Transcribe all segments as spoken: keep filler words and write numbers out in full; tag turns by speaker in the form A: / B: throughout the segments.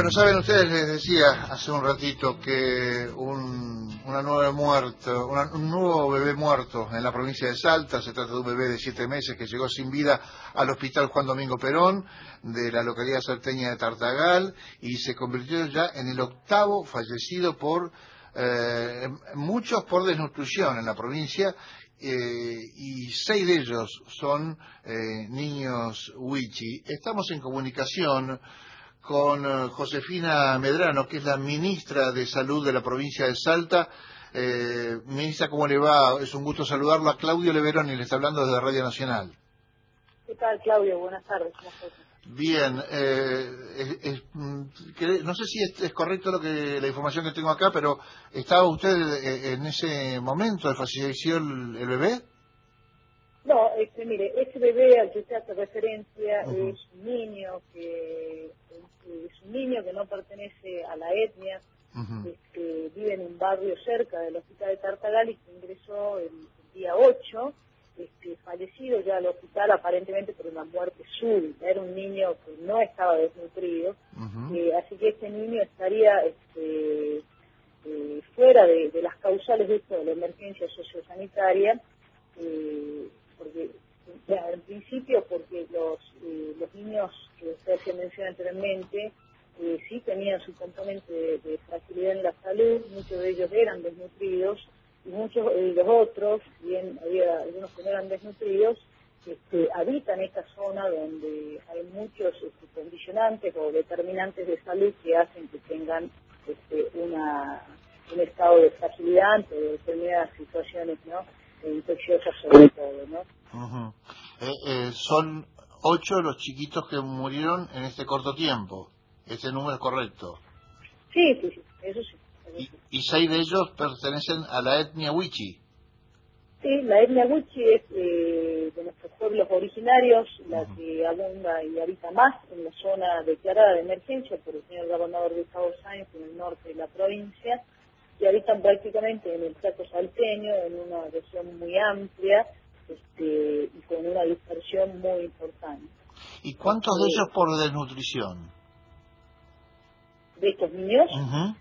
A: Bueno, saben ustedes, les decía hace un ratito que un, una nueva muerto, una, un nuevo bebé muerto en la provincia de Salta. Se trata de un bebé de siete meses que llegó sin vida al hospital Juan Domingo Perón de la localidad salteña de Tartagal y se convirtió ya en el octavo fallecido por eh, muchos por desnutrición en la provincia. Eh, y seis de ellos son eh, niños Wichi. Estamos en comunicación con uh, Josefina Medrano, que es la ministra de Salud de la provincia de Salta. Eh, ministra, ¿cómo le va? Es un gusto saludarlo. A Claudio Leveroni le está hablando desde Radio Nacional.
B: ¿Qué tal, Claudio? Buenas tardes. ¿Cómo estás?
A: Bien, eh, es, es, no sé si es, es correcto lo que la información que tengo acá, pero ¿estaba usted en ese momento de falleció el, el bebé?
B: No, este, mire, ese bebé al que usted hace referencia
A: Uh-huh.
B: es un niño que es un niño que no pertenece a la etnia,
A: Uh-huh.
B: este, vive en un barrio cerca del hospital de Tartagal y que ingresó el, el día ocho, este, fallecido ya al hospital aparentemente por una muerte súbita. Era un niño que no estaba desnutrido,
A: Uh-huh.
B: eh, así que este niño estaría este, eh, fuera de, de las causales de esto de la emergencia sociosanitaria. Eh, porque ya, en principio porque los eh, los niños que usted hacía mención anteriormente eh, sí tenían su componente de, de fragilidad en la salud, muchos de ellos eran desnutridos y muchos de los otros, bien había algunos que no eran desnutridos, este, habitan esta zona donde hay muchos este, condicionantes o determinantes de salud que hacen que tengan este, una un estado de fragilidad ante determinadas situaciones, ¿no? Infecciosas sobre todo, ¿no?
A: Uh-huh. eh, eh, son ocho los chiquitos que murieron en este corto tiempo. ¿Ese número es correcto?
B: Sí, sí, sí, eso sí. Eso
A: Y,
B: sí.
A: y seis de ellos pertenecen a la etnia Wichi.
B: Sí, la etnia Wichi es eh, de nuestros pueblos originarios, la
A: Uh-huh.
B: que abunda y habita más en la zona declarada de emergencia por el señor gobernador Gustavo Sáenz en el norte de la provincia, y habitan prácticamente en el Chaco salteño, en una región muy amplia este, y con una dispersión muy importante.
A: ¿Y cuántos de
B: Este,
A: ellos por desnutrición?
B: de estos niños,
A: Uh-huh.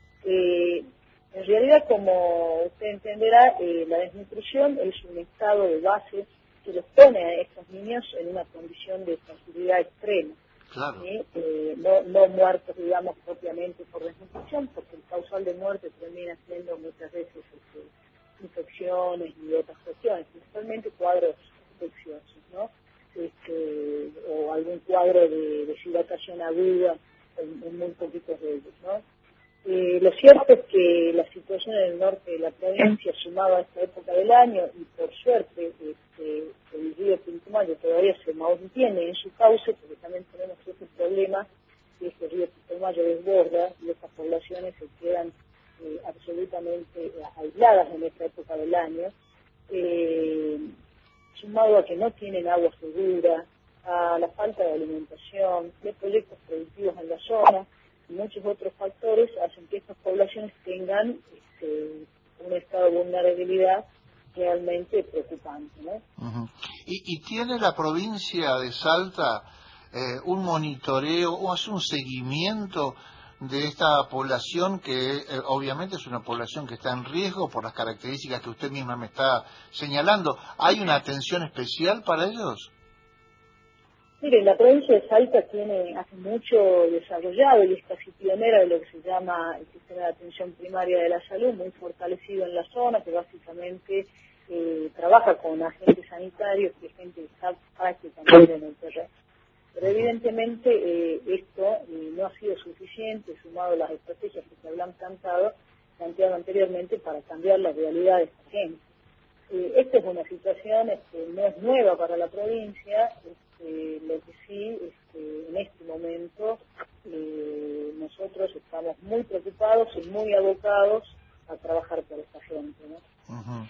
B: eh, en realidad, como usted entenderá, eh, la desnutrición es un estado de base que los pone a estos niños en una condición de fragilidad extrema.
A: Claro.
B: ¿Sí? Eh, no, no muertos, digamos, propiamente por desnutrición, porque el causal de muerte termina siendo muchas veces este, infecciones y otras cuestiones, principalmente cuadros infecciosos, ¿no? Este, o algún cuadro de deshidratación aguda en, en muy poquitos de ellos, ¿no? Eh, lo cierto es que la situación en el norte de la provincia, sumada a esta época del año, y por suerte este, el río Pilcomayo todavía se mantiene en su cauce, porque también tenemos ese problema, que es que el río Pilcomayo desborda y estas poblaciones se quedan eh, absolutamente eh, aisladas en esta época del año, eh, sumado a que no tienen agua segura, a la falta de alimentación, de proyectos productivos en la zona, y muchos otros factores hacen que estas poblaciones tengan este, un estado de vulnerabilidad realmente preocupante, ¿no?
A: Uh-huh. ¿Y, ¿Y tiene la provincia de Salta eh, un monitoreo o hace un seguimiento de esta población que eh, obviamente es una población que está en riesgo por las características que usted misma me está señalando? ¿Hay una atención especial para ellos?
B: Mire, la provincia de Salta tiene hace mucho desarrollado y es casi pionera de lo que se llama el sistema de atención primaria de la salud, muy fortalecido en la zona, que básicamente eh, trabaja con agentes sanitarios y gente que está prácticamente en el terreno. Pero evidentemente eh, esto eh, no ha sido suficiente, sumado a las estrategias que se habían plantado, planteado anteriormente para cambiar la realidad de esta gente. Eh, esta es una situación este, no es nueva para la provincia, este, lo que sí, este, en este momento eh, nosotros estamos muy preocupados y muy abocados a trabajar por esta gente, ¿no?
A: Uh-huh.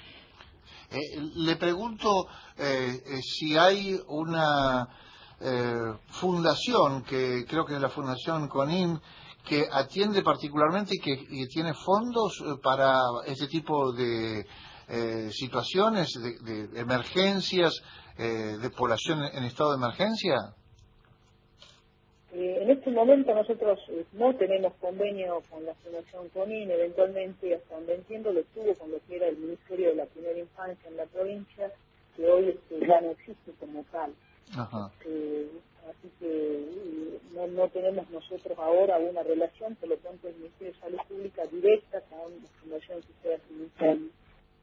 A: Eh, le pregunto eh, eh, si hay una eh, fundación, que creo que es la Fundación CONIN, que atiende particularmente y que, y que tiene fondos eh, para este tipo de eh, situaciones, de, de emergencias, eh, de población en estado de emergencia.
B: Eh, en en este momento nosotros eh, no tenemos convenio con la Fundación CONIN, eventualmente, hasta donde entiendo, lo tuvo con lo que era el Ministerio de la Primera Infancia en la provincia, que hoy este, ya no existe como tal.
A: Ajá.
B: Este, así que eh, no, no tenemos nosotros ahora una relación, por lo tanto el Ministerio de Salud Pública directa con la Fundación que ustedes administran.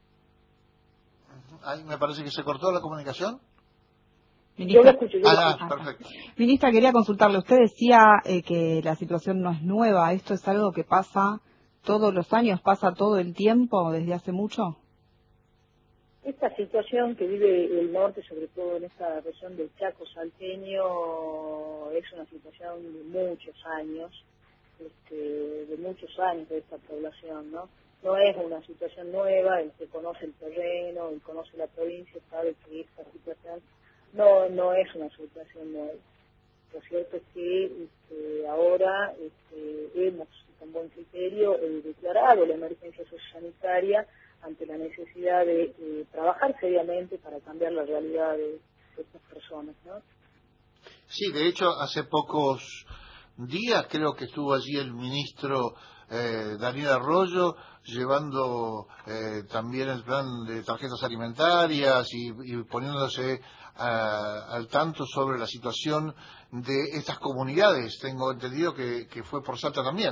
A: Ahí me parece que se cortó la comunicación.
B: Ministra, yo lo escucho, yo
A: ah,
B: lo escucho.
A: perfecto.
C: Ministra, quería consultarle. Usted decía eh, que la situación no es nueva. ¿Esto es algo que pasa todos los años, pasa todo el tiempo, desde hace mucho?
B: Esta situación que vive el norte, sobre todo en esta región del Chaco salteño, es una situación de muchos años, este, de muchos años de esta población, ¿no? No es una situación nueva, el que conoce el terreno, el que conoce la provincia, sabe que esta situación no no es una situación nueva. Lo cierto es que este, ahora este, hemos, con buen criterio, eh, declarado la emergencia sociosanitaria ante la necesidad de eh, trabajar seriamente para cambiar la realidad de, de estas personas, ¿no?
A: Sí, de hecho, hace pocos días creo que estuvo allí el ministro eh, Daniel Arroyo llevando eh, también el plan de tarjetas alimentarias y, y poniéndose a, al tanto sobre la situación de estas comunidades. Tengo entendido que, que fue por Salta también.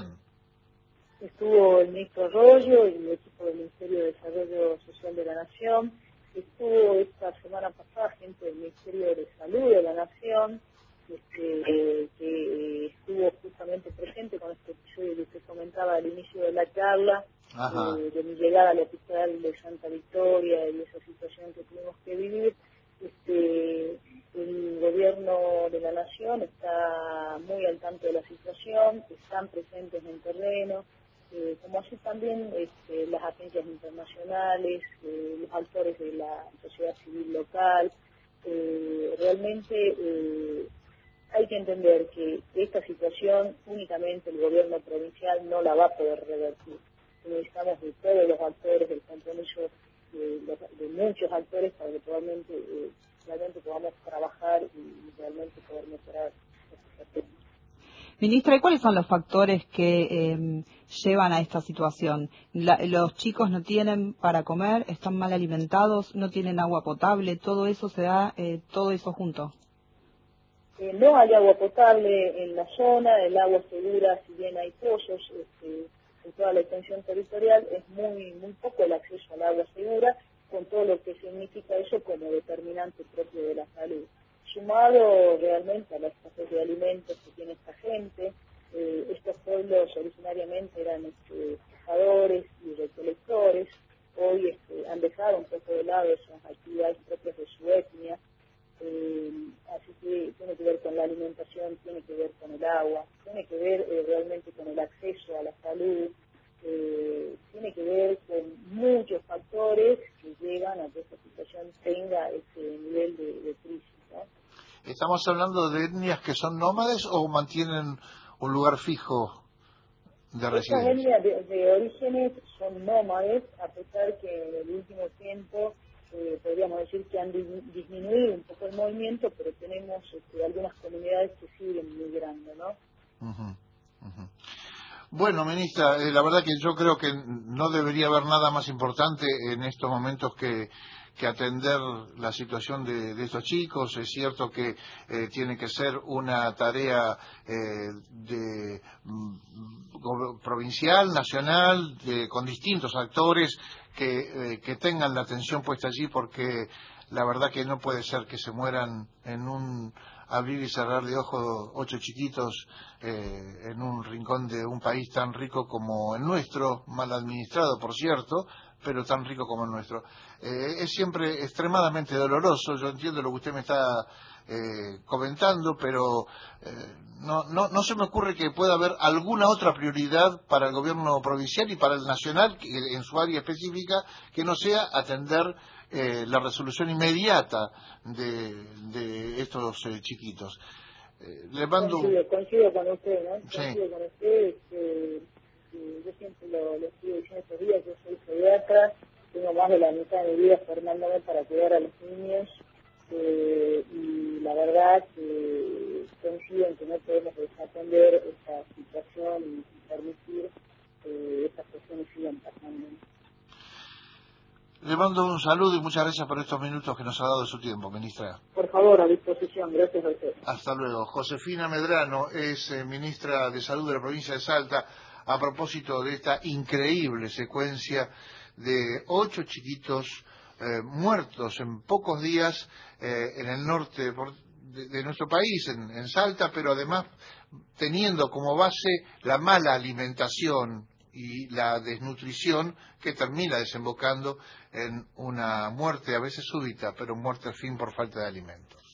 B: Estuvo el ministro Arroyo y el equipo del Ministerio de Desarrollo Social de la Nación. Estuvo esta semana pasada gente del Ministerio de Salud de la Nación, este, eh, que eh, estuvo justamente presente con este episodio que usted comentaba al inicio de la charla, eh, de mi llegada al hospital de Santa Victoria y esa situación que tuvimos que vivir. Este, el gobierno de la Nación está muy al tanto de la situación, están presentes en terreno, eh, como así también este, las agencias internacionales, eh, los actores de la sociedad civil local. Eh, realmente eh, hay que entender que esta situación únicamente el gobierno provincial no la va a poder revertir. Necesitamos de todos los actores, del compromiso de, de, de muchos actores para que realmente, eh, realmente podamos trabajar y realmente poder mejorar esta situación.
C: Ministra, ¿y cuáles son los factores que eh, llevan a esta situación? La, ¿Los chicos no tienen para comer, están mal alimentados, no tienen agua potable? ¿Todo eso se da, eh, todo eso junto?
B: Eh, no hay agua potable en la zona, el agua segura, si bien hay pozos, este, en toda la extensión territorial, es muy muy poco el acceso al agua segura, con todo lo que significa eso como determinante propio de la salud. Sumado realmente a la escasez de alimentos que tiene esta gente, eh, estos pueblos originariamente eran este, cazadores y recolectores, hoy este, han dejado un poco de lado esas actividades propias de su etnia. Eh, así que tiene que ver con la alimentación, tiene que ver con el agua, tiene que ver eh, realmente con el acceso a la salud, eh, tiene que ver con muchos factores que llegan a que esta situación tenga ese nivel de, de crisis, ¿no?
A: ¿Estamos hablando de etnias que son nómades o mantienen un lugar fijo de residencia?
B: Estas etnias de, de orígenes son nómades, a pesar que en el último tiempo Eh, podríamos decir que han disminuido un poco el movimiento, pero tenemos este, algunas comunidades que siguen migrando, ¿no?
A: Uh-huh, uh-huh. Bueno, ministra, eh, la verdad que yo creo que no debería haber nada más importante en estos momentos que, que atender la situación de, de estos chicos. Es cierto que eh, tiene que ser una tarea eh, de, mm, provincial, nacional, de, con distintos actores que, eh, que tengan la atención puesta allí, porque la verdad que no puede ser que se mueran en un abrir y cerrar de ojos ocho chiquitos eh, en un rincón de un país tan rico como el nuestro, mal administrado por cierto, pero tan rico como el nuestro. Eh, es siempre extremadamente doloroso. Yo entiendo lo que usted me está eh, comentando, pero eh, no, no, no se me ocurre que pueda haber alguna otra prioridad para el gobierno provincial y para el nacional, que, en su área específica, que no sea atender eh, la resolución inmediata de, de estos eh, chiquitos. Eh, le mando...
B: coincido, coincido con usted, ¿no?
A: Sí.
B: Coincido con usted. Este, eh, yo siempre lo, lo estoy diciendo estos días, yo soy pediatra, tengo más de la mitad de mi vida formándome para cuidar a los niños, eh, y la verdad que coincido medida en que no podemos desatender esta situación y, y permitir que eh, estas cuestiones sigan pasando.
A: Le mando un saludo y muchas gracias por estos minutos que nos ha dado de su tiempo, ministra.
B: Por favor, a disposición. Gracias a usted.
A: Hasta luego. Josefina Medrano es eh, ministra de Salud de la provincia de Salta, a propósito de esta increíble secuencia de ocho chiquitos eh, muertos en pocos días eh, en el norte de, de nuestro país, en, en Salta, pero además teniendo como base la mala alimentación y la desnutrición que termina desembocando en una muerte a veces súbita, pero muerte al fin por falta de alimentos.